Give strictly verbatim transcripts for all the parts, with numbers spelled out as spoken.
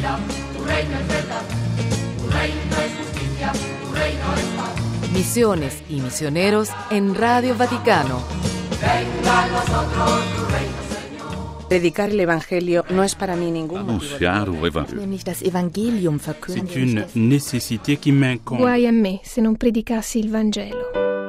vida, tu reino es verdad, tu reino es justicia, tu reino es paz. Misiones y misioneros en Radio Vaticano. Venga a nosotros tu reino, Señor. Predicar el Evangelio no es para mí ningún Anunciar o Evangelio. Wenn ich das Evangelium verkünde. C'est une nécessité qui m'incombe. Guai a me se non predicassi il Vangelo.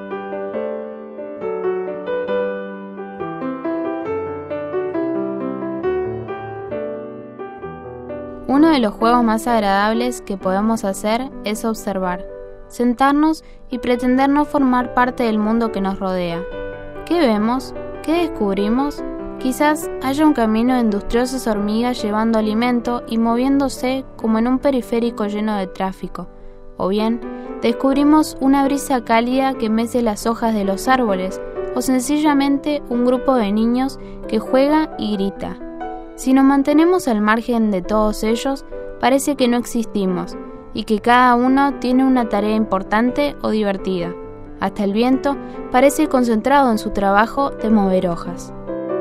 Uno de los juegos más agradables que podemos hacer es observar, sentarnos y pretender no formar parte del mundo que nos rodea. ¿Qué vemos? ¿Qué descubrimos? Quizás haya un camino de industriosas hormigas llevando alimento y moviéndose como en un periférico lleno de tráfico. O bien, descubrimos una brisa cálida que mece las hojas de los árboles, o sencillamente un grupo de niños que juega y grita. Si nos mantenemos al margen de todos ellos, parece que no existimos y que cada uno tiene una tarea importante o divertida. Hasta el viento parece concentrado en su trabajo de mover hojas.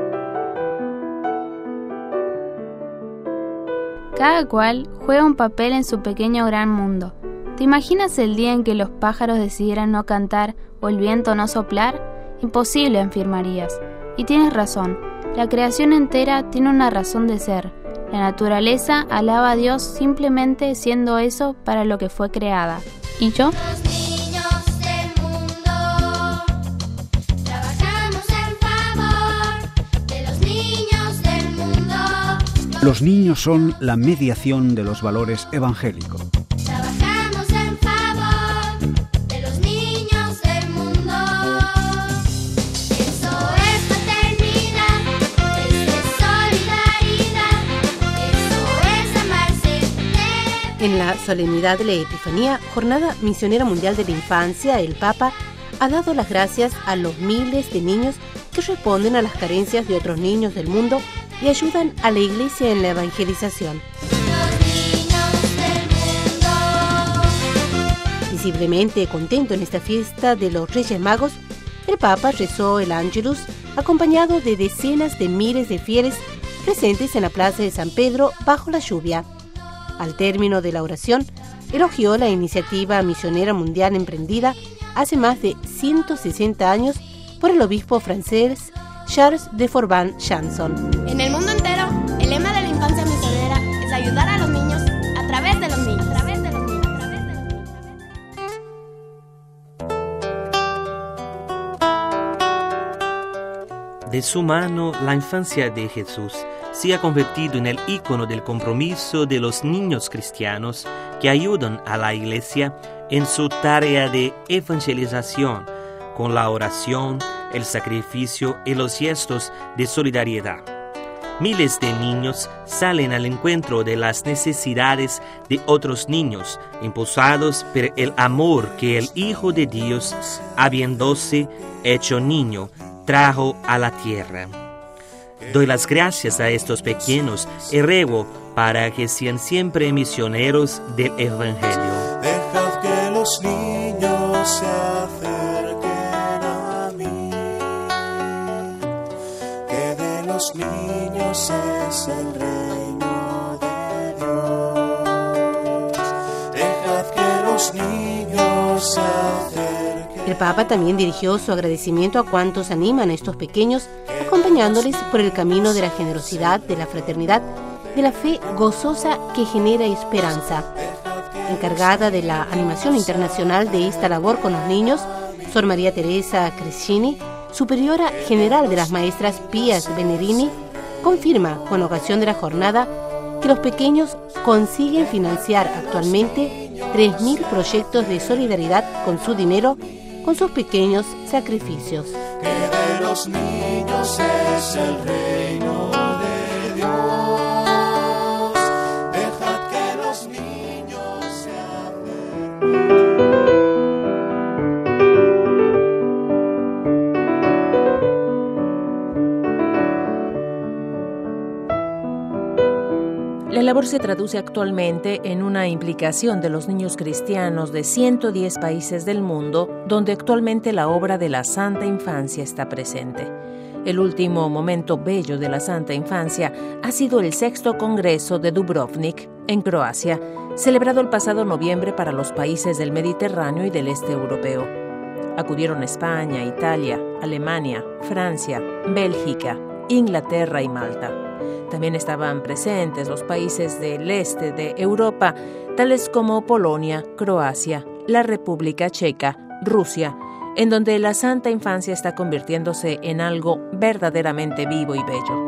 Cada cual juega un papel en su pequeño gran mundo. ¿Te imaginas el día en que los pájaros decidieran no cantar o el viento no soplar? Imposible, afirmarías. Y tienes razón. La creación entera tiene una razón de ser. La naturaleza alaba a Dios simplemente siendo eso para lo que fue creada. ¿Y yo? Los niños del mundo, trabajamos en favor de los niños del mundo. Los niños son la mediación de los valores evangélicos. Trabajamos en favor de los niños del mundo. Eso es fraternidad, eso es solidaridad, eso es amarse. En la solemnidad de la Epifanía, Jornada Misionera Mundial de la Infancia, el Papa ha dado las gracias a los miles de niños que responden a las carencias de otros niños del mundo y ayudan a la Iglesia en la evangelización. Visiblemente contento en esta fiesta de los Reyes Magos, el Papa rezó el Ángelus acompañado de decenas de miles de fieles presentes en la plaza de San Pedro bajo la lluvia. Al término de la oración, elogió la iniciativa misionera mundial emprendida hace más de ciento sesenta años por el obispo francés Charles de Forbin-Janson. En el mundo entero, el lema de la infancia misionera es ayudar a los niños a través de los niños. A través de los niños, a través de los niños. De su mano, la infancia de Jesús se ha convertido en el ícono del compromiso de los niños cristianos que ayudan a la Iglesia en su tarea de evangelización con la oración, el sacrificio y los gestos de solidaridad. Miles de niños salen al encuentro de las necesidades de otros niños, impulsados por el amor que el Hijo de Dios, habiéndose hecho niño, trajo a la tierra. Doy las gracias a estos pequeños y ruego para que sean siempre misioneros del Evangelio. Dejad que los niños se acerquen a mí, que de los niños es el reino de Dios. Dejad que los niños se acerquen. El Papa también dirigió su agradecimiento a cuantos animan a estos pequeños, acompañándoles por el camino de la generosidad, de la fraternidad, de la fe gozosa que genera esperanza. Encargada de la animación internacional de esta labor con los niños, Sor María Teresa Crescini, superiora general de las maestras Pías Venerini, confirma con ocasión de la jornada que los pequeños consiguen financiar actualmente tres mil proyectos de solidaridad con su dinero, con sus pequeños sacrificios. Que de los niños es el reino de Dios. Dejad que los niños se acerquen. La labor se traduce actualmente en una implicación de los niños cristianos de ciento diez países del mundo, donde actualmente la obra de la Santa Infancia está presente. El último momento bello de la Santa Infancia ha sido el sexto Congreso de Dubrovnik, en Croacia, celebrado el pasado noviembre para los países del Mediterráneo y del este europeo. Acudieron España, Italia, Alemania, Francia, Bélgica, Inglaterra y Malta. También estaban presentes los países del este de Europa, tales como Polonia, Croacia, la República Checa, Rusia, en donde la Santa Infancia está convirtiéndose en algo verdaderamente vivo y bello.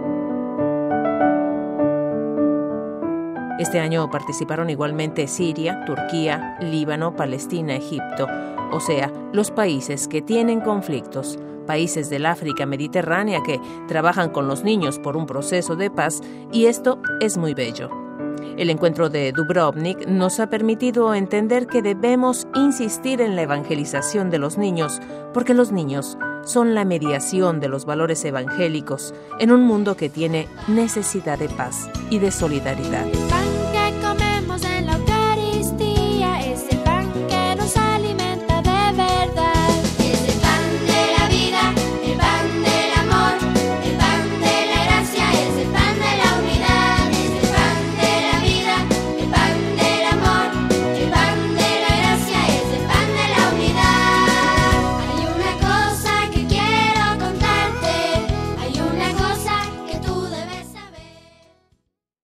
Este año participaron igualmente Siria, Turquía, Líbano, Palestina, Egipto, o sea, los países que tienen conflictos, países del África mediterránea que trabajan con los niños por un proceso de paz, y esto es muy bello. El encuentro de Dubrovnik nos ha permitido entender que debemos insistir en la evangelización de los niños, porque los niños son la mediación de los valores evangélicos en un mundo que tiene necesidad de paz y de solidaridad.